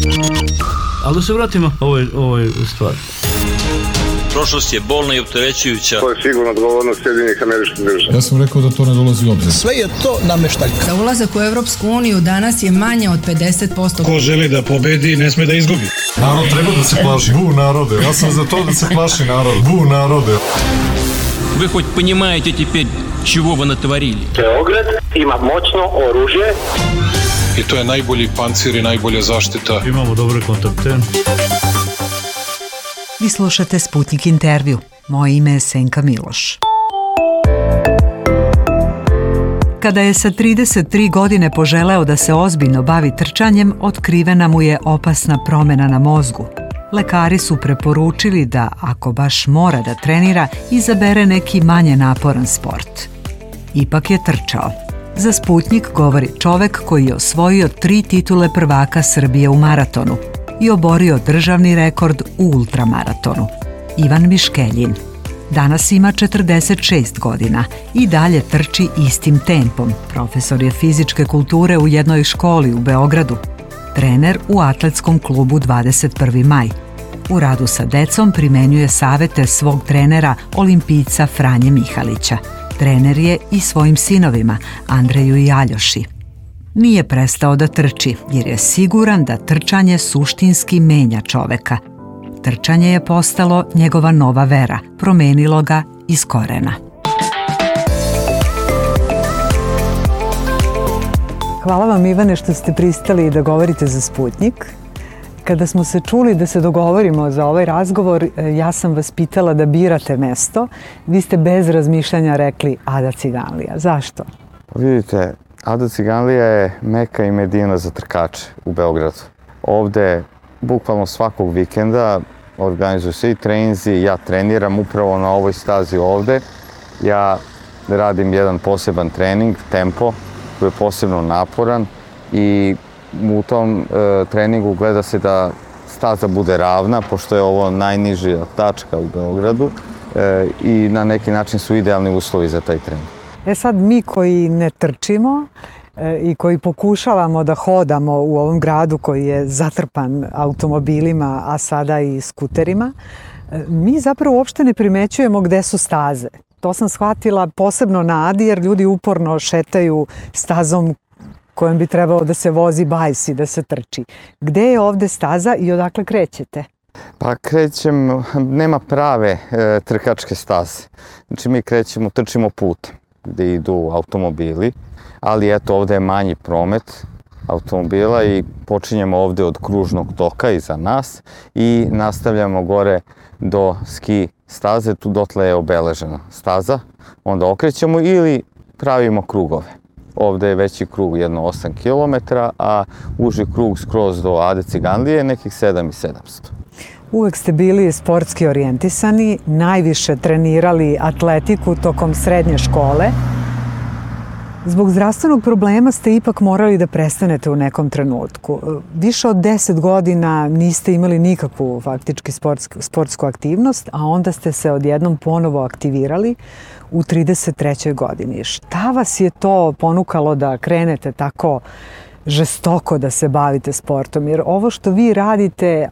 Ali da se vratimo ovoj stvari. Prošlost je bolna i opterećujuća. To je sigurno odgovornost Sjedinjenih Američkih Država. Ja sam rekao da to ne dolazi u obzir. Sve je to nameštaljka. Za ulazak u Evropsku uniju danas je manje od 50%. Ko želi da pobedi, ne sme da izgubi. Narod treba da se plaši. Bu narode. Ja sam za to da se plaši narod. Bu narode. Вы хоть понимаете теперь, чего вы натворили? Beograd ima moćno oružje. I to je najbolji pancir i najbolja zaštita. Imamo dobre kontakte. Vi slušate Sputnik intervju. Moje ime je Senka Miloš. Kada je sa 33 godine poželeo da se ozbiljno bavi trčanjem, otkrivena mu je opasna promjena na mozgu. Lekari su preporučili da, ako baš mora da trenira, izabere neki manje naporan sport. Ipak je trčao. Za Sputnik govori čovek koji je osvojio 3 titule prvaka Srbije u maratonu i oborio državni rekord u ultramaratonu. Ivan Miškeljin. Danas ima 46 godina i dalje trči istim tempom. Profesor je fizičke kulture u jednoj školi u Beogradu. Trener u atletskom klubu 21. maj. U radu sa decom primenjuje savete svog trenera, olimpijca Franje Mihalića. Trener je i svojim sinovima, Andreju i Aljoši. Nije prestao da trči, jer je siguran da trčanje suštinski menja čoveka. Trčanje je postalo njegova nova vera, promenilo ga iz korena. Hvala vam, Ivane, što ste pristali da govorite za Sputnik. Kada smo se čuli da se dogovorimo za ovaj razgovor, ja sam vas pitala da birate mesto. Vi ste bez razmišljanja rekli Ada Ciganlija. Zašto? Vidite, Ada Ciganlija je Meka i Medina za trkače u Beogradu. Ovde, bukvalno svakog vikenda, organizuju se i treninzi, ja treniram upravo na ovoj stazi ovde. Ja radim jedan poseban trening, tempo, koji je posebno naporan i u tom treningu gleda se da staza bude ravna, pošto je ovo najniža tačka u Beogradu i na neki način su idealni uslovi za taj trening. Sad mi koji ne trčimo i koji pokušavamo da hodamo u ovom gradu koji je zatrpan automobilima, a sada i skuterima, mi zapravo uopšte ne primećujemo gde su staze. To sam shvatila posebno na Adi, jer ljudi uporno šetaju stazom kojom bi trebalo da se vozi bajs i da se trči. Gde je ovde staza i odakle krećete? Pa nema prave trkačke staze. Znači mi trčimo putem gde idu automobili, ali eto ovde je manji promet automobila i počinjemo ovde od kružnog toka iza nas i nastavljamo gore do ski staze, tu dotle je obeležena staza, onda okrećemo ili pravimo krugove. Ovde je veći krug, jedno 8 km, a uži krug skroz do Ade Ciganlije, nekih 7700. Uvek ste bili sportski orijentisani, najviše trenirali atletiku tokom srednje škole. Zbog zdravstvenog problema ste ipak morali da prestanete u nekom trenutku. Više od 10 godina niste imali nikakvu faktički sportsku aktivnost, a onda ste se odjednom ponovo aktivirali u 33. godini. Šta vas je to ponukalo da krenete tako žestoko da se bavite sportom? Jer ovo što vi radite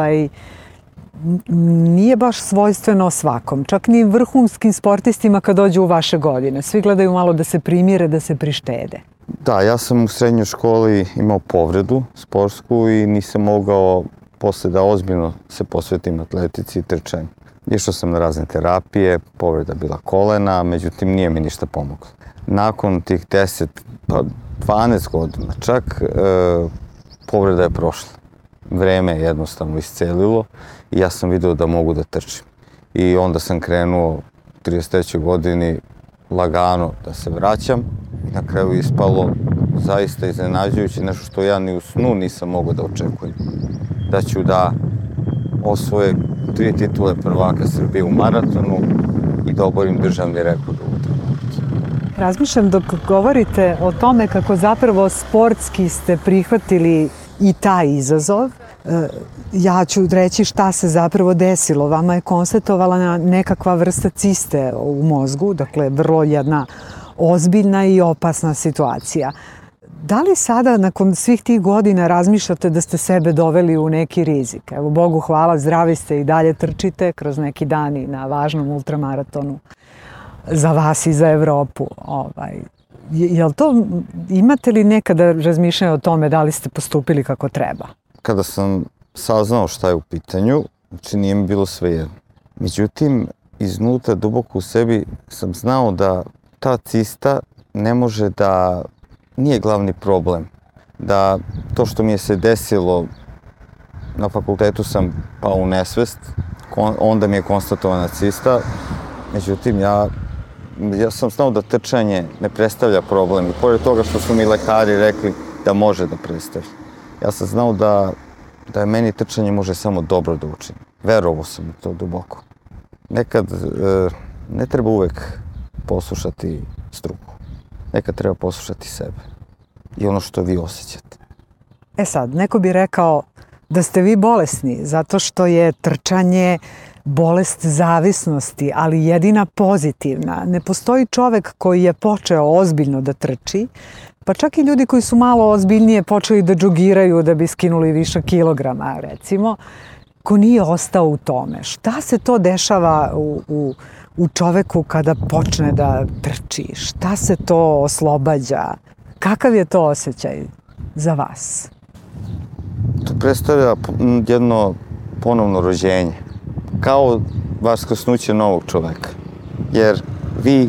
nije baš svojstveno svakom, čak ni vrhunskim sportistima kad dođu u vaše godine. Svi gledaju malo da se primire, da se prištede. Da, ja sam u srednjoj školi imao povredu sportsku i nisam mogao posle da ozbiljno se posvetim atletici i trčanju. Išao sam na razne terapije, povreda bila kolena, međutim nije mi ništa pomoglo. Nakon tih 10, pa 12 godina čak, povreda je prošla. Vreme je jednostavno iscelilo i ja sam vidio da mogu da trčim. I onda sam krenuo u 33. godini lagano da se vraćam i na kraju ispalo zaista iznenađujuće, nešto što ja ni u snu nisam mogao da očekujem. Da ću da osvoje 3 titule prvaka Srbije u maratonu i da oborim državni rekord u ultramaratonu. Razmišljam dok govorite o tome kako zapravo sportski ste prihvatili i taj izazov. Ja ću reći šta se zapravo desilo. Vama je konstatovana nekakva vrsta ciste u mozgu, dakle vrlo jedna ozbiljna i opasna situacija. Da li sada, nakon svih tih godina, razmišljate da ste sebe doveli u neki rizik? Evo, Bogu hvala, zdravi ste i dalje trčite kroz neki dan i na važnom ultramaratonu za vas i za Evropu. Jel to, imate li nekada razmišljanje o tome da li ste postupili kako treba? Kada sam saznao šta je u pitanju, znači nije mi bilo svejedno. Međutim, iznutra duboko u sebi sam znao da ta cista ne može da nije glavni problem. Da to što mi je se desilo, na fakultetu sam pao u nesvest, onda mi je konstatovana cista. Međutim, ja sam znao da trčanje ne predstavlja problem i pored toga što su mi lekari rekli da može da predstavlja. Ja sam znao da je meni trčanje može samo dobro da učini. Verovao sam u to duboko. Nekad ne treba uvek poslušati struku. Nekad treba poslušati sebe i ono što vi osjećate. Sad, neko bi rekao da ste vi bolesni zato što je trčanje bolest zavisnosti, ali jedina pozitivna. Ne postoji čovek koji je počeo ozbiljno da trči, pa čak i ljudi koji su malo ozbiljnije počeli da džogiraju da bi skinuli više kilograma, recimo, ko nije ostao u tome. Šta se to dešava u čoveku kada počne da trči? Šta se to oslobađa? Kakav je to osjećaj za vas? To predstavlja jedno ponovno rođenje. Kao vaskrsnuće novog čoveka. Jer vi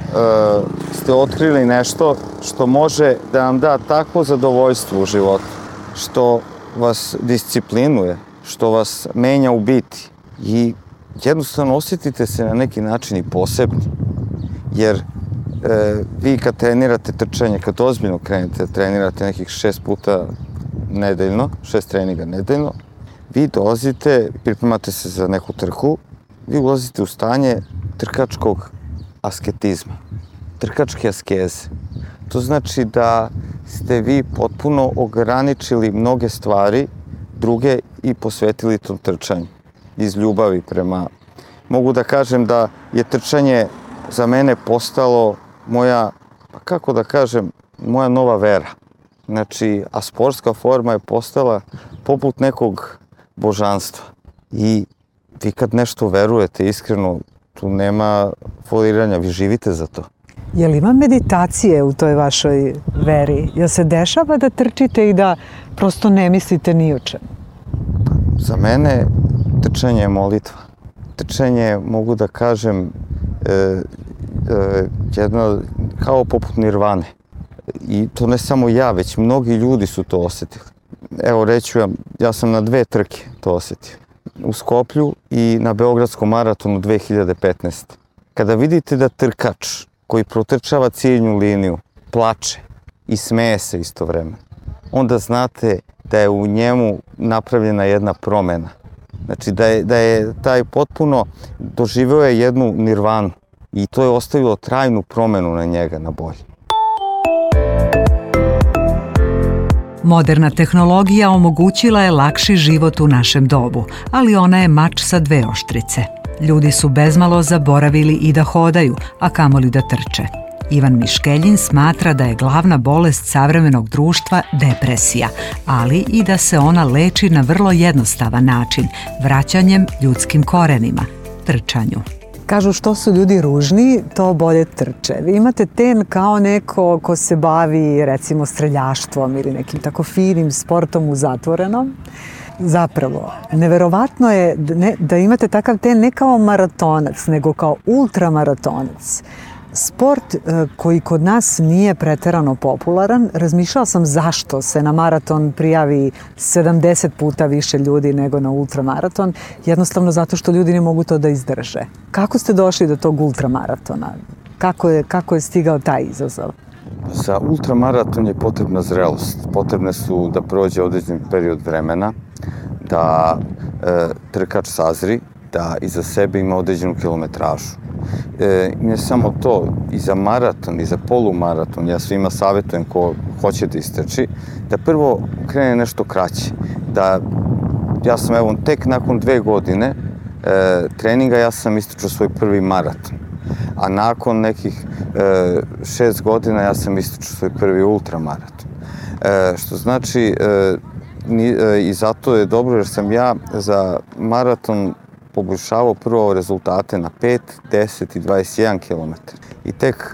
ste otkrili nešto što može da vam da takvo zadovoljstvo u životu, što vas disciplinuje, što vas menja u biti i jednostavno osjetite se na neki način i posebni. Jer vi kad trenirate trčanje, kad ozbiljno krenete, trenirate nekih 6 puta nedeljno, 6 treninga nedeljno, vi dolazite, pripremate se za neku trku, vi ulazite u stanje trkačkog asketizma, trkačke askeze. To znači da ste vi potpuno ograničili mnoge stvari, druge i posvetili tom trčanju. Iz ljubavi prema... Mogu da kažem da je trčanje za mene postalo moja, kako da kažem, moja nova vera. Znači, a sportska forma je postala poput nekog božanstva. I vi kad nešto verujete iskreno, tu nema foliranja, vi živite za to. Je li ima meditacije u toj vašoj veri? Jel se dešava da trčite i da prosto ne mislite ni o čemu? Za mene trčanje je molitva. Trčanje, mogu da kažem, jedno kao poput nirvane. I to ne samo ja, već mnogi ljudi su to osjetili. Evo, reću ja sam na 2 trke to osjetio. U Skoplju i na Beogradskom maratonu 2015. Kada vidite da trkač koji protrčava ciljnu liniju plače i smeje se istovremeno, onda znate da je u njemu napravljena jedna promena. Znači da je taj potpuno doživeo je jednu nirvanu i to je ostavilo trajnu promenu na njega, na bolje. Moderna tehnologija omogućila je lakši život u našem dobu, ali ona je mač sa 2 oštrice. Ljudi su bezmalo zaboravili i da hodaju, a kamoli da trče. Ivan Miškeljin smatra da je glavna bolest savremenog društva depresija, ali i da se ona leči na vrlo jednostavan način, vraćanjem ljudskim korenima, trčanju. Kažu što su ljudi ružni, to bolje trče. Vi imate ten kao neko ko se bavi recimo streljaštvom ili nekim tako finim sportom u zatvorenom. Zapravo, neverovatno je da imate takav ten ne kao maratonac, nego kao ultramaratonac. Sport koji kod nas nije preterano popularan, razmišljala sam zašto se na maraton prijavi 70 puta više ljudi nego na ultramaraton, jednostavno zato što ljudi ne mogu to da izdrže. Kako ste došli do tog ultramaratona? Kako je stigao taj izazov? Za ultramaraton je potrebna zrelost. Potrebne su da prođe određen period vremena, da trkač sazri, da iza sebe ima određenu kilometražu. Ne samo to, i za maraton, i za polumaraton, ja svima savjetujem ko hoće da istrči, da prvo krene nešto kraće. Ja sam evo tek nakon 2 godine treninga ja sam istrčao svoj prvi maraton. A nakon nekih 6 godina ja sam istrčao svoj prvi ultramaraton. Što znači, i zato je dobro jer sam ja za maraton poboljšavao prvo rezultate na 5, 10 i 21 km. I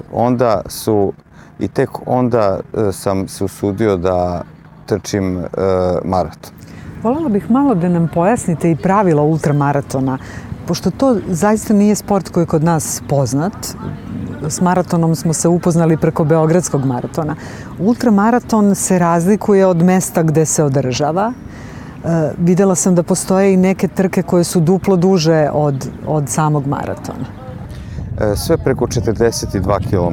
tek onda sam se usudio da trčim maraton. Voljela bih malo da nam pojasnite i pravila ultramaratona, pošto to zaista nije sport koji je kod nas poznat. S maratonom smo se upoznali preko Beogradskog maratona. Ultramaraton se razlikuje od mesta gde se održava. Videla sam da postoje i neke trke koje su duplo duže od samog maratona. Sve preko 42 km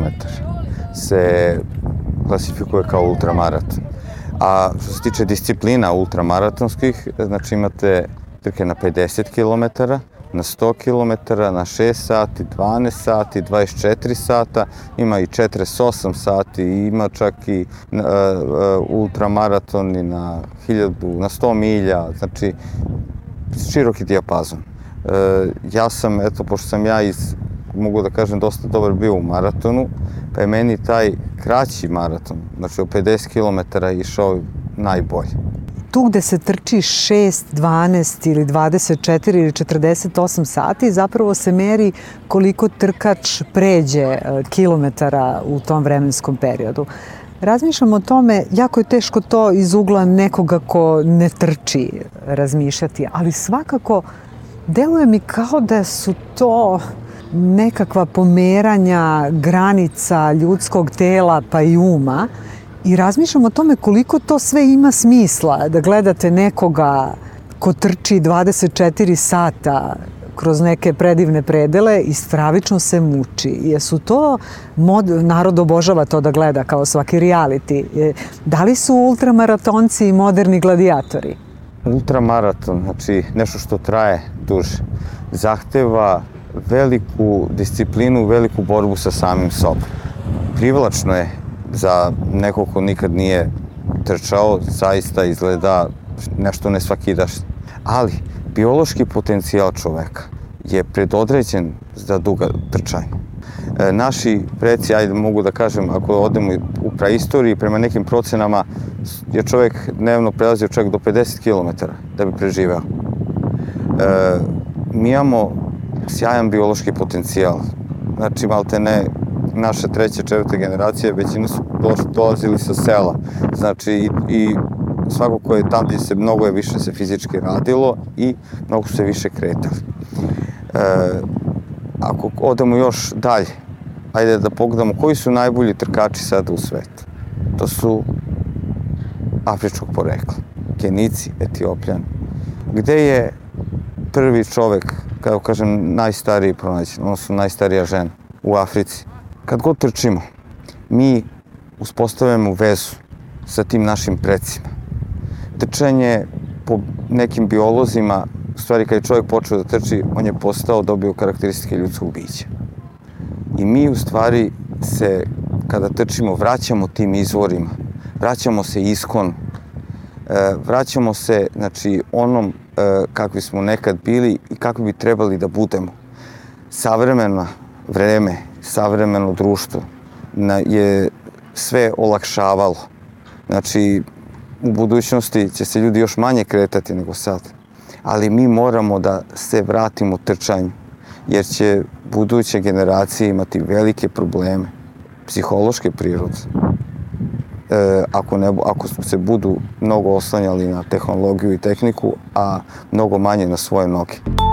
se klasifikuje kao ultramaraton. A što se tiče disciplina ultramaratonskih, znači imate trke na 50 km, na 100 km, na 6 sati, 12 sati, 24 sata, ima i 48 sati, ima čak i ultramaratoni na 1000, na 100 milja, znači široki dijapazon. Ja sam, eto, pošto sam ja mogu da kažem, dosta dobar bio u maratonu, pa je meni taj kraći maraton, znači od 50 km išao najbolje. Tu gde se trči 6, 12 ili 24 ili 48 sati, zapravo se meri koliko trkač pređe kilometara u tom vremenskom periodu. Razmišljam o tome, jako je teško to iz ugla nekoga ko ne trči razmišljati, ali svakako deluje mi kao da su to nekakva pomeranja granica ljudskog tela pa i uma i razmišljam o tome koliko to sve ima smisla da gledate nekoga ko trči 24 sata kroz neke predivne predele i stravično se muči. Jesu to, narod obožava to da gleda kao svaki reality. Da li su ultramaratonci i moderni gladijatori? Ultramaraton, znači nešto što traje duže, zahteva veliku disciplinu, veliku borbu sa samim sobom. Privlačno je za nekog ko nikad nije trčao, zaista izgleda nešto nesvakidašnje. Ali biološki potencijal čoveka je predodređen za duga trčanja. Naši preci, ajde mogu da kažem, ako odemo u praistoriji, prema nekim procenama je čovek dnevno prelazio čak do 50 km da bi preživeo. Mi imamo sjajan biološki potencijal. Znači, malte ne, naša treća, četvrta generacija, većina su dolazili sa sela. Znači, i svako ko je tam gdje se mnogo je više se fizički radilo i mnogo su se više kretali. Ako odemo još dalje, ajde da pogledamo koji su najbolji trkači sada u svetu. To su afričkog porekla, Kenijci, Etiopljani. Gde je prvi čovek, kako kažem, najstariji pronađen, odnosno najstarija žena u Africi. Kad god trčimo, mi uspostavljamo vezu sa tim našim precima. Trčanje po nekim biolozima, u stvari kad je čovjek počeo da trči, on je dobio karakteristike ljudskog bića. I mi u stvari se, kada trčimo, vraćamo tim izvorima, vraćamo se iskonu, vraćamo se, znači, onom kakvi smo nekad bili i kakvi bi trebali da budemo. Savremeno vreme, savremeno društvo je sve olakšavalo. Znači, u budućnosti će se ljudi još manje kretati nego sad. Ali mi moramo da se vratimo trčanju, jer će buduće generacije imati velike probleme, psihološke prirode. Ako se budu mnogo oslanjali na tehnologiju i tehniku, a mnogo manje na svoje noge.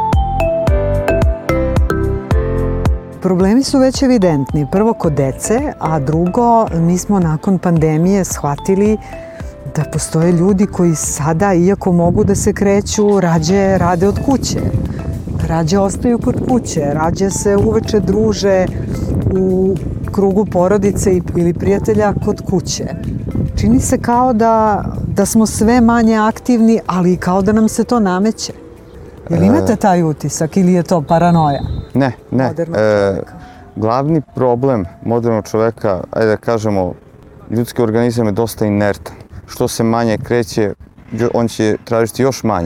Problemi su već evidentni. Prvo kod dece, a drugo, mi smo nakon pandemije shvatili da postoje ljudi koji sada, iako mogu da se kreću, rađe rade od kuće. Rađe ostaju kod kuće, rađe se uveče druže u krugu porodice ili prijatelja kod kuće. Čini se kao da smo sve manje aktivni, ali kao da nam se to nameće. Ili imate taj utisak ili je to paranoja? Ne. Glavni problem modernog čoveka, ajde da kažemo, ljudski organizam je dosta inertan. Što se manje kreće, on će tražiti još manje.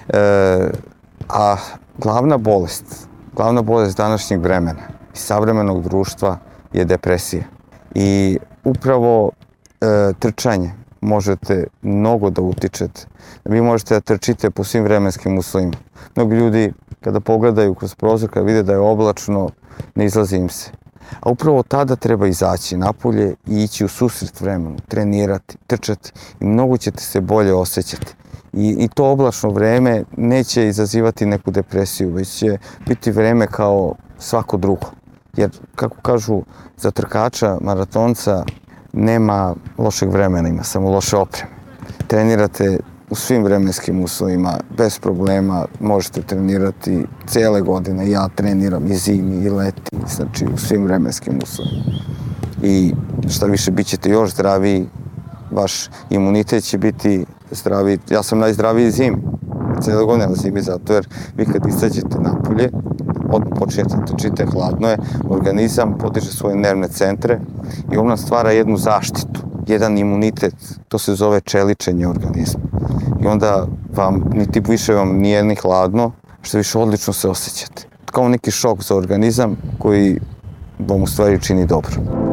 A glavna bolest današnjeg vremena i savremenog društva je depresija. I upravo trčanje možete mnogo da utičete. Vi možete da trčite po svim vremenskim uslovima. Mnogi ljudi kada pogledaju kroz prozor, kada vide da je oblačno, ne izlazi im se. A upravo tada treba izaći napolje i ići u susret vremenu, trenirati, trčati i mnogo ćete se bolje osjećati. I to oblačno vreme neće izazivati neku depresiju, već će biti vreme kao svako drugo. Jer, kako kažu, za trkača, maratonca, nema lošeg vremena, ima samo loše opreme. Trenirate u svim vremenskim uslovima, bez problema, možete trenirati cijele godine. Ja treniram i zimi i leti, znači u svim vremenskim uslovima. I šta više, bit ćete još zdraviji, vaš imunitet će biti zdraviji. Ja sam najzdraviji zimi, cijele godine na zimi, zato jer vi kad izađete napolje, odmah počinjete trčite, hladno je, organizam podiže svoje nervne centre i on nam stvara jednu zaštitu, jedan imunitet, to se zove čeličenje organizma. I onda više vam nije ni hladno, što više odlično se osjećate. Kao neki šok za organizam koji vam u stvari čini dobro.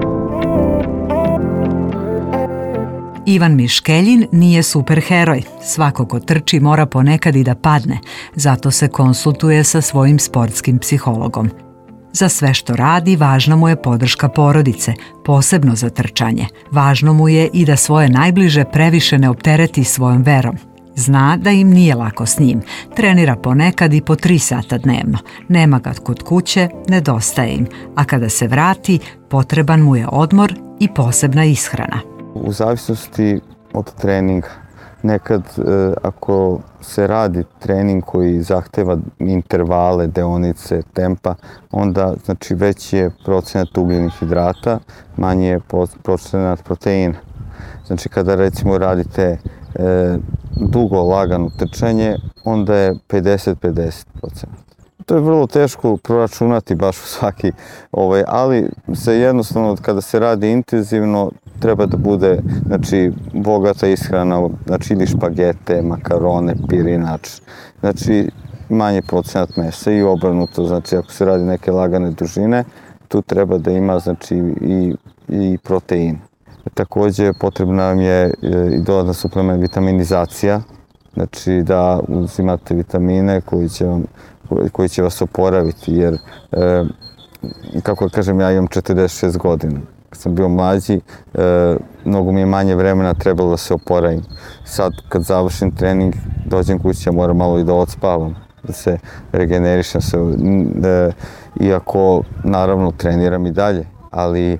Ivan Miškeljin nije superheroj. Svako ko trči mora ponekad i da padne, zato se konsultuje sa svojim sportskim psihologom. Za sve što radi važna mu je podrška porodice, posebno za trčanje. Važno mu je i da svoje najbliže previše ne optereti svojom verom. Zna da im nije lako s njim. Trenira ponekad i po 3 sata dnevno. Nema ga kod kuće, nedostaje im. A kada se vrati, potreban mu je odmor i posebna ishrana. U zavisnosti od treninga. Nekad ako se radi trening koji zahteva intervale, deonice, tempa, onda znači veći je procenat ugljenih hidrata, manji je procenat proteina. Znači kada recimo radite dugo lagano trčanje, onda je 50-50%. To je vrlo teško proračunati baš u svaki, ali se jednostavno kada se radi intenzivno treba da bude znači, bogata ishrana, znači ili špagete, makarone, pirinač, znači manje procenat mesa i obrnuto, znači ako se radi neke lagane dužine, tu treba da ima znači i protein. Takođe potrebna vam je i dodatna suplement vitaminizacija, znači da uzimate vitamine koji će vas oporaviti, jer kako kažem, ja imam 46 godina. Kad sam bio mlađi, mnogo mi je manje vremena trebalo da se oporavim. Sad, kad završim trening, dođem kući, ja moram malo i da odspavam, da se regenerišem se, iako, naravno, treniram i dalje, ali,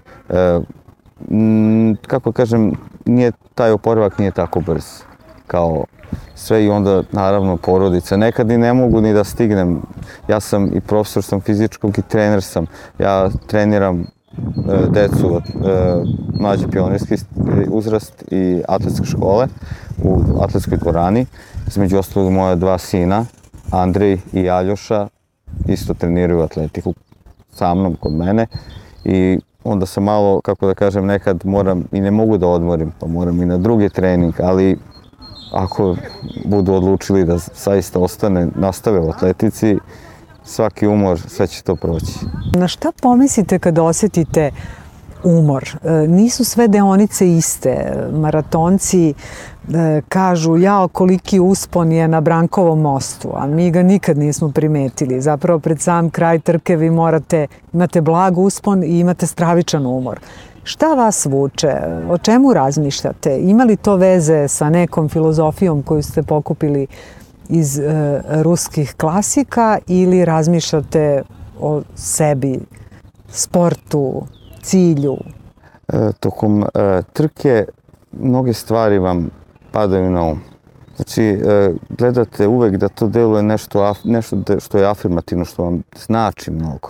kako kažem, taj oporavak nije tako brz kao sve i onda, naravno, porodica. Nekad i ne mogu ni da stignem. Ja sam i profesor sam fizičkog i trener sam. Ja treniram decu od mlađe pionirski uzrast i atletske škole u atletskoj dvorani. Između ostalog moja 2 sina, Andrej i Aljoša, isto treniraju atletiku sa mnom kod mene i onda sam malo, kako da kažem, nekad moram i ne mogu da odmorim, pa moram i na drugi trening, ali ako budu odlučili da zaista nastave u atletici, svaki umor, sve će to proći. Na šta pomislite kada osjetite umor? Nisu sve deonice iste. Maratonci kažu, jao, koliki uspon je na Brankovom mostu, a mi ga nikad nismo primetili. Zapravo, pred sam kraj trke vi imate blag uspon i imate stravičan umor. Šta vas vuče? O čemu razmišljate? Ima li to veze sa nekom filozofijom koju ste pokupili iz ruskih klasika ili razmišljate o sebi, sportu, cilju? Tokom trke mnoge stvari vam padaju na um. Znači, gledate uvek da to deluje nešto što je afirmativno, što vam znači mnogo.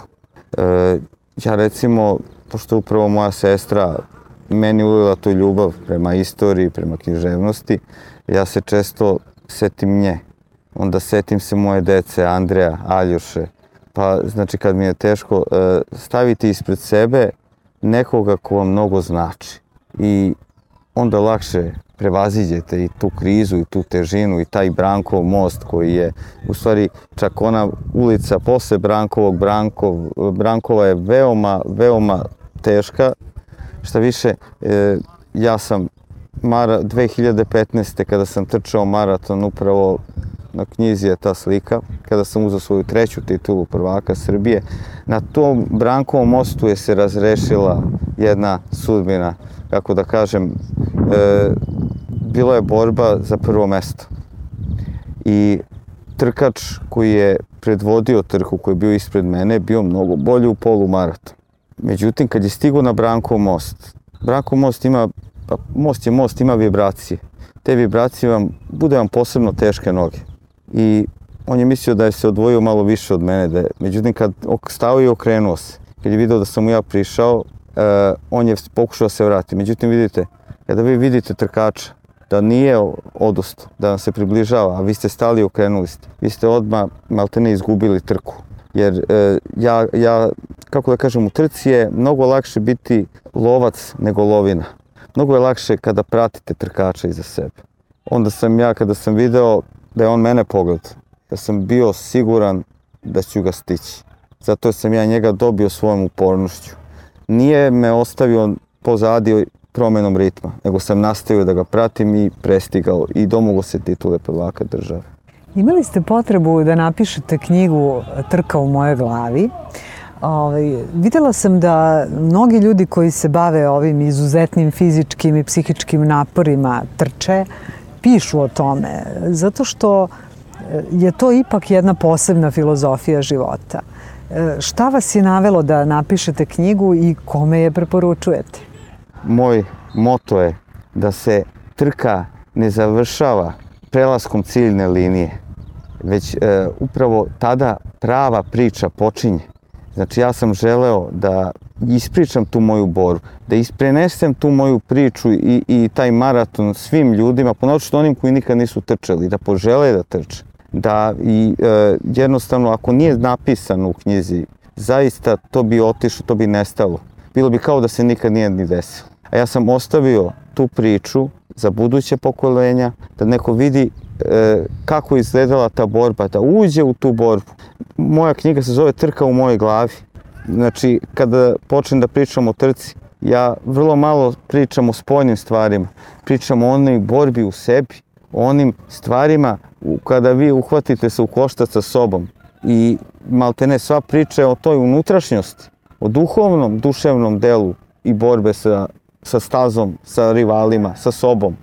Ja recimo, pošto upravo moja sestra meni ulila tu ljubav prema istoriji, prema književnosti, ja se često setim nje. Onda setim se moje dece, Andreja, Aljoše. Pa, znači, kad mi je teško, staviti ispred sebe nekoga ko vam mnogo znači. I onda lakše prevaziđete i tu krizu, i tu težinu, i taj Brankov most koji je, u stvari, čak ona ulica posle Brankova je veoma, veoma teška. Šta više, ja sam 2015. kada sam trčao maraton, upravo na knjizi je ta slika, kada sam uzeo svoju 3. titulu prvaka Srbije. Na tom Brankovom mostu je se razrešila jedna sudbina, kako da kažem, bila je borba za prvo mesto. I trkač koji je predvodio trku, koji je bio ispred mene, je bio mnogo bolji u polumaratonu. Međutim, kad je stigao na Brankov most, Brankov most ima, most ima vibracije. Te vibracije bude vam posebno teške noge. I on je mislio da je se odvojio malo više od mene. Međutim, kad stao i okrenuo se, kad je video da sam mu ja prišao, on je pokušao da se vrati. Međutim, vidite, kada vi vidite trkača da nije odustao, da vam se približava, a vi ste stali i okrenuli ste, vi ste odmah maltene izgubili trku. Jer ja, kako da kažem, u trci je mnogo lakše biti lovac nego lovina. Mnogo je lakše kada pratite trkača iza sebe. Onda sam ja, kada sam video da je on mene pogledao, da sam bio siguran da ću ga stići. Zato sam ja njega dobio svojom upornošću. Nije me ostavio pozadi promenom ritma, nego sam nastavio da ga pratim i prestigao i domogao se titule prvaka države. Imali ste potrebu da napišete knjigu Trka u mojoj glavi. Videla sam da mnogi ljudi koji se bave ovim izuzetnim fizičkim i psihičkim naporima trče, pišu o tome, zato što je to ipak jedna posebna filozofija života. Šta vas je navelo da napišete knjigu i kome je preporučujete? Moj moto je da se trka ne završava prelaskom ciljne linije, već upravo tada prava priča počinje. Znači, ja sam želeo da ispričam tu moju borbu, da isprenesem tu moju priču i taj maraton svim ljudima, ponoćno onim koji nikad nisu trčali, da požele da trče. Da jednostavno, ako nije napisano u knjizi, zaista to bi otišlo, to bi nestalo. Bilo bi kao da se nikad nije ni desilo. A ja sam ostavio tu priču za buduće pokolenja, da neko vidi kako je izgledala ta borba, da uđe u tu borbu. Moja knjiga se zove Trka u mojoj glavi. Znači, kada počnem da pričam o trci, ja vrlo malo pričam o spoljnim stvarima. Pričam o onoj borbi u sebi, o onim stvarima kada vi uhvatite se u koštac sa sobom. I maltene sva priča je o toj unutrašnjosti, o duhovnom, duševnom delu i borbe sa stazom, sa rivalima, sa sobom.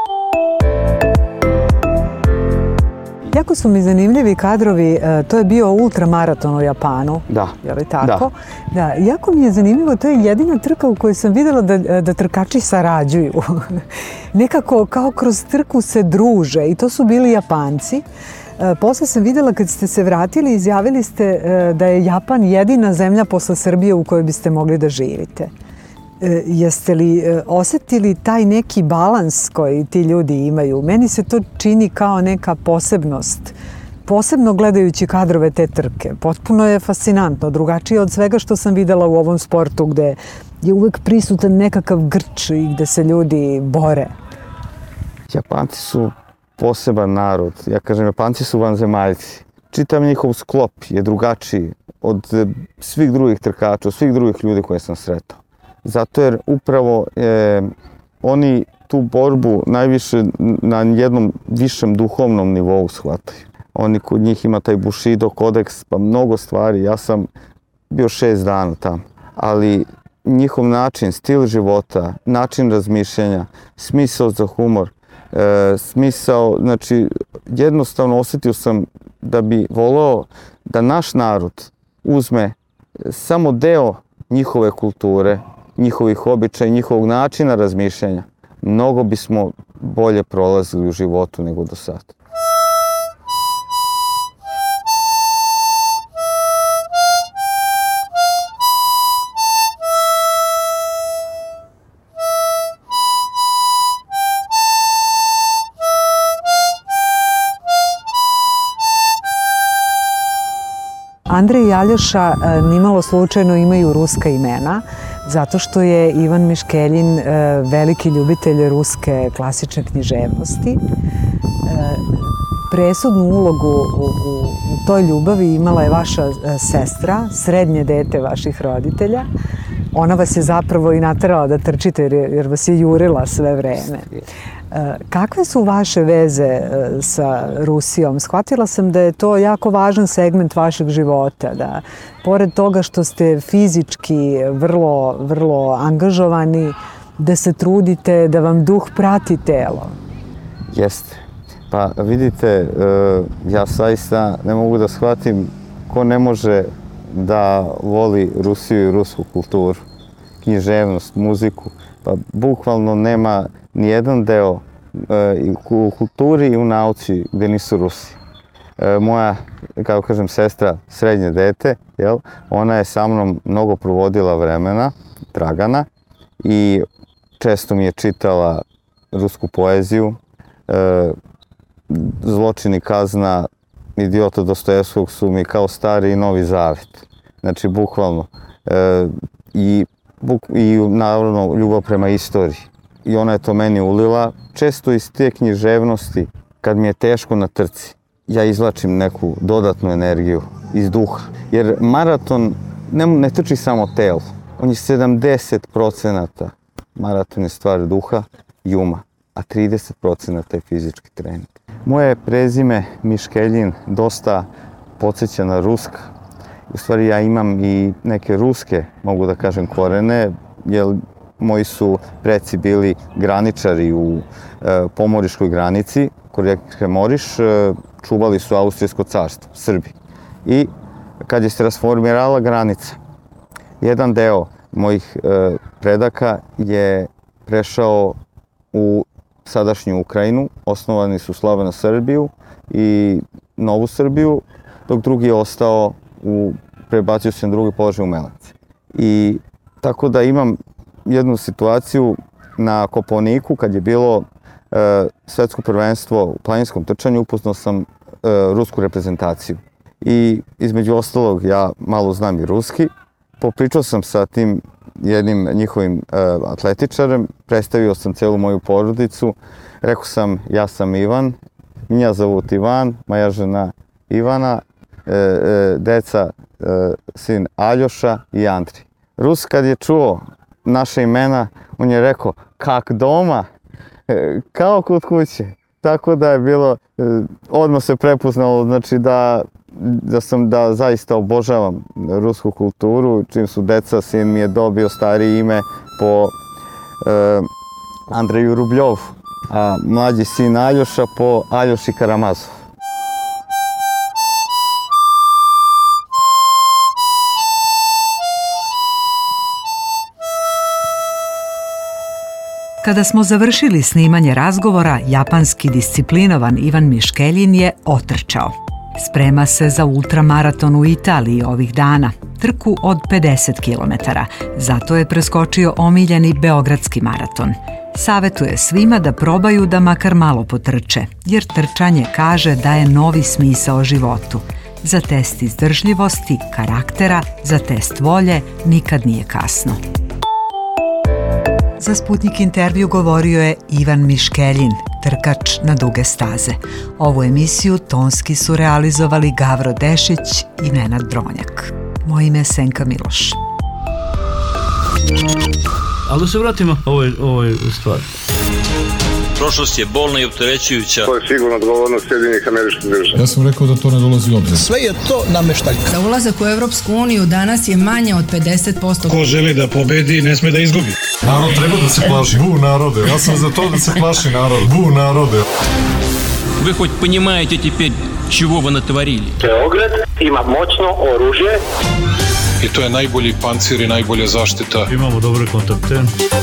Jako su mi zanimljivi kadrovi, to je bio ultramaraton u Japanu, je li tako? Da. Jako mi je zanimljivo, to je jedina trka u kojoj sam vidjela da trkači sarađuju. Nekako kao kroz trku se druže i to su bili Japanci. Posle sam vidjela kad ste se vratili, izjavili ste da je Japan jedina zemlja posle Srbije u kojoj biste mogli da živite. Jeste li osetili taj neki balans koji ti ljudi imaju? Meni se to čini kao neka posebnost, posebno gledajući kadrove te trke. Potpuno je fascinantno, drugačije od svega što sam videla u ovom sportu gde je uvek prisutan nekakav grč i gde se ljudi bore. Japanci su poseban narod. Ja kažem, Japanci su vanzemaljci. Čitav njihov sklop je drugačiji od svih drugih trkača, od svih drugih ljudi koje sam sretao. Zato jer upravo oni tu borbu najviše na jednom višem duhovnom nivou shvataju. Oni kod njih ima taj Bushido kodeks, pa mnogo stvari. Ja sam bio 6 dana tamo, ali njihov način, stil života, način razmišljanja, smisao za humor, smisao, znači jednostavno osjetio sam da bi voleo da naš narod uzme samo deo njihove kulture, njihovih običaja, njihovog načina razmišljanja. Mnogo bismo bolje prolazili u životu nego do sada. Andrej i Aljoša nimalo slučajno imaju ruska imena, zato što je Ivan Miškeljin veliki ljubitelj ruske klasične književnosti. Presudnu ulogu u toj ljubavi imala je vaša sestra, srednje dete vaših roditelja. ona vas je zapravo i naterala da trčite jer vas je jurila sve vreme. Kakve su vaše veze sa Rusijom? Shvatila sam da je to jako važan segment vašeg života, da pored toga što ste fizički vrlo, vrlo angažovani, da se trudite, da vam duh prati telo. Jeste. Pa vidite, ja zaista ne mogu da shvatim ko ne može da voli Rusiju i rusku kulturu, književnost, muziku. Pa bukvalno nema nijedan deo u kulturi i u nauci gde nisu Rusi. Moja, kako kažem, sestra, srednje dete, ona je sa mnom mnogo provodila vremena, Dragana, i često mi je čitala rusku poeziju. Zločin i kazna idiota Dostojevskog su mi kao Stari i Novi Zavet. Znači, bukvalno. I naravno, ljubav prema istoriji. I ona je to meni ulila. Često iz te književnosti, kad mi je teško na trci, ja izvlačim neku dodatnu energiju iz duha. Jer maraton ne trči samo telo. On je 70%. Maraton je stvar duha i uma, a 30% je fizički trening. Moje prezime Miškeljin dosta podsjeća na ruska. U stvari ja imam i neke ruske, mogu da kažem, korene, jer moji su preci bili graničari u pomoriškoj granici, kod rijeke Moriš, čuvali su Austrijsko carstvo, Srbi. I kad je se rasformirala granica, jedan deo mojih predaka je prešao u sadašnju Ukrajinu, osnovani su Slavena Srbiju i Novu Srbiju, dok drugi je ostao, prebacio se na drugi položaj u Melance. I tako da imam jednu situaciju na Kopaoniku, kad je bilo svetsko prvenstvo u planinskom trčanju, upoznao sam rusku reprezentaciju. I između ostalog, ja malo znam i ruski, popričao sam sa tim jednim njihovim atletičarem, predstavio sam celu moju porodicu, rekao sam, ja sam Ivan, меня зовут Ivan, moja žena Ivana, deca, sin Aljoša i Andri. Rus kad je čuo naše imena, on je rekao, kak doma, kao kod kuće. Tako da je bilo, odmah se prepoznalo, znači da zaista obožavam rusku kulturu, čim su deca, sin mi je dobio starije ime po Andreju Rubljovu, a mlađi sin Aljoša po Aljoši Karamazov. Kada smo završili snimanje razgovora, japanski disciplinovan Ivan Miškeljin je otrčao. Sprema se za ultramaraton u Italiji ovih dana, trku od 50 km. Zato je preskočio omiljeni beogradski maraton. Savetuje svima da probaju da makar malo potrče, jer trčanje, kaže, daje novi smisao životu. Za test izdržljivosti, karaktera, za test volje nikad nije kasno. Za Sputnik intervju govorio je Ivan Miškeljin, trkač na duge staze. Ovu emisiju tonski su realizovali Gavro Dešić i Nenad Dronjak. Moje ime je Senka Miloš. Ali da se vratimo ovoj stvari. Prošlost je bolna i opterećujuća. To je sigurno odgovornost Sjedinjenih Američkih Država. Ja sam rekao da to ne dolazi u obzir. Sve je to nameštaljka. Za ulazak u Evropsku uniju danas je manje od 50%. Ko želi da pobedi, ne sme da izgubi. Narod treba da se plaši. Bu narode. Ja sam za to da se plaši narod. Bu narode. Вы хоть понимаете теперь, чего вы натворили? Beograd ima moćno oružje. I to je najbolji pancir i najbolja zaštita. Imamo dobre kontakte.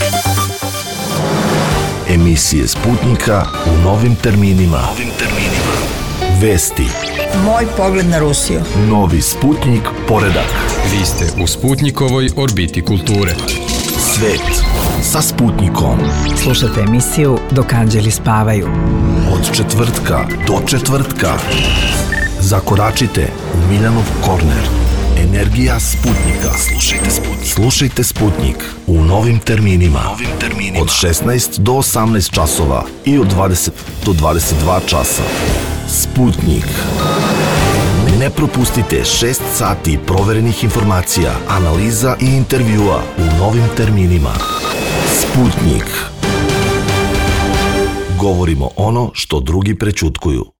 Emisije Sputnika u novim terminima. Vesti. Moj pogled na Rusiju. Novi Sputnik poredak. Vi ste u Sputnikovoj orbiti kulture. Svet sa Sputnikom. Slušajte emisiju Dok anđeli spavaju. Od četvrtka do četvrtka. Zakoračite u Miljanov korner. Energija Sputnika. Slušajte Sputnik u novim terminima. Od 16 do 18 časova i od 20 do 22 časa. Sputnik. Ne propustite 6 sati proverenih informacija, analiza i intervjua u novim terminima. Sputnik. Govorimo ono što drugi prećutkuju.